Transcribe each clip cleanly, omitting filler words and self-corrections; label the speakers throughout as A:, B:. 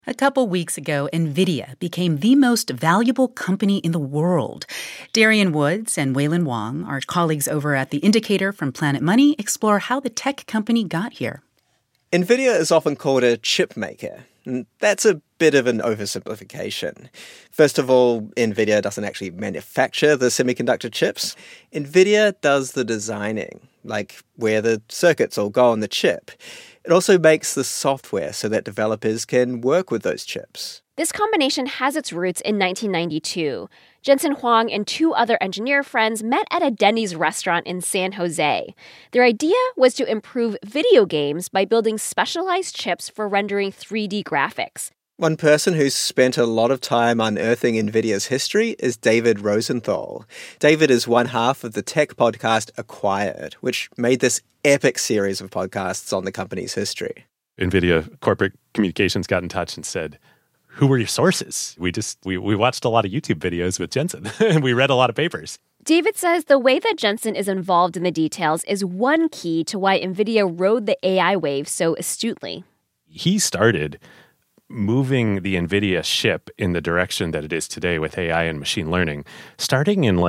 A: A couple weeks ago, NVIDIA became the most valuable company in the world. Darian Woods and Wailin Wong, our colleagues over at The Indicator from Planet Money, explore how the tech company got here.
B: NVIDIA is often called a chip maker. And that's a bit of an oversimplification. First of all, NVIDIA doesn't actually manufacture the semiconductor chips. NVIDIA does the designing, like where the circuits all go on the chip. It also makes the software so that developers can work with those chips.
C: This combination has its roots in 1992. Jensen Huang and two other engineer friends met at a Denny's restaurant in San Jose. Their idea was to improve video games by building specialized chips for rendering 3D graphics.
B: One person who's spent a lot of time unearthing NVIDIA's history is David Rosenthal. David is one half of the tech podcast Acquired, which made this epic series of podcasts on the company's history.
D: NVIDIA corporate communications got in touch and said, who were your sources? We watched a lot of YouTube videos with Jensen, and we read a lot of papers.
C: David says the way that Jensen is involved in the details is one key to why NVIDIA rode the AI wave so astutely.
D: He started moving the NVIDIA ship in the direction that it is today with AI and machine learning, starting in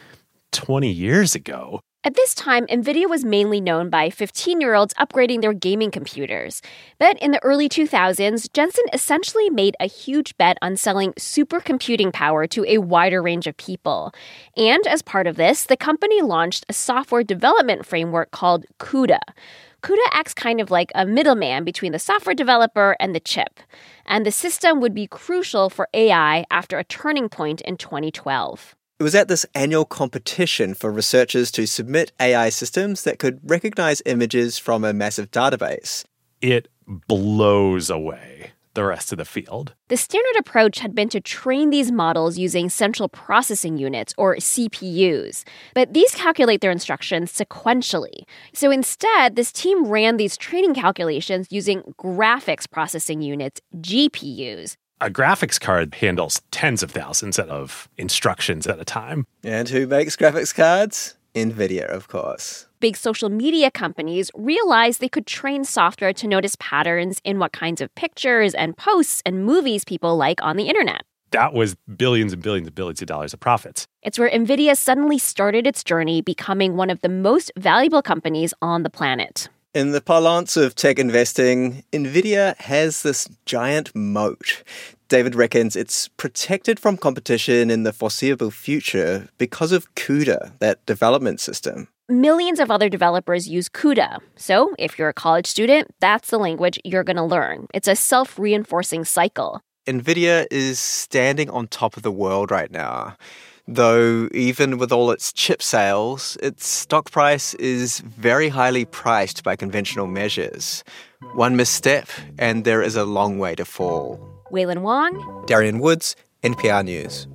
D: 20 years ago.
C: At this time, NVIDIA was mainly known by 15-year-olds upgrading their gaming computers. But in the early 2000s, Jensen essentially made a huge bet on selling supercomputing power to a wider range of people. And as part of this, the company launched a software development framework called CUDA. CUDA acts kind of like a middleman between the software developer and the chip. And the system would be crucial for AI after a turning point in 2012.
B: It was at this annual competition for researchers to submit AI systems that could recognize images from a massive database.
D: It blows away the rest of the field.
C: The standard approach had been to train these models using central processing units, or CPUs. But these calculate their instructions sequentially. So instead, this team ran these training calculations using graphics processing units, GPUs.
D: A graphics card handles tens of thousands of instructions at a time.
B: And who makes graphics cards? NVIDIA, of course.
C: Big social media companies realized they could train software to notice patterns in what kinds of pictures and posts and movies people like on the internet.
D: That was billions and billions and billions of dollars of profits.
C: It's where NVIDIA suddenly started its journey becoming one of the most valuable companies on the planet.
B: In the parlance of tech investing, NVIDIA has this giant moat. David reckons it's protected from competition in the foreseeable future because of CUDA, that development system.
C: Millions of other developers use CUDA. So if you're a college student, that's the language you're going to learn. It's a self-reinforcing cycle.
B: NVIDIA is standing on top of the world right now. Though even with all its chip sales, its stock price is very highly priced by conventional measures. One misstep, and there is a long way to fall.
C: Wailin Wong,
B: Darian Woods, NPR News.